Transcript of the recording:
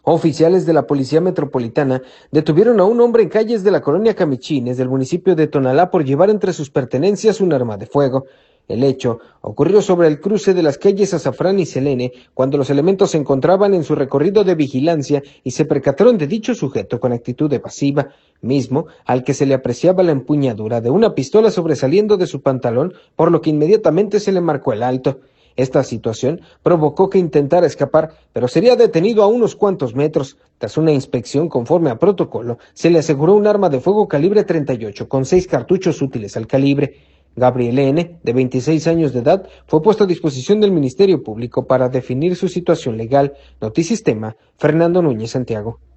Oficiales de la Policía Metropolitana detuvieron a un hombre en calles de la colonia Camichines del municipio de Tonalá por llevar entre sus pertenencias un arma de fuego. El hecho ocurrió sobre el cruce de las calles Azafrán y Selene, cuando los elementos se encontraban en su recorrido de vigilancia y se percataron de dicho sujeto con actitud evasiva, mismo al que se le apreciaba la empuñadura de una pistola sobresaliendo de su pantalón, por lo que inmediatamente se le marcó el alto. Esta situación provocó que intentara escapar, pero sería detenido a unos cuantos metros. Tras una inspección conforme a protocolo, se le aseguró un arma de fuego calibre 38 con 6 cartuchos útiles al calibre. Gabriel N., de 26 años de edad, fue puesto a disposición del Ministerio Público para definir su situación legal. Notisistema, Fernando Núñez Santiago.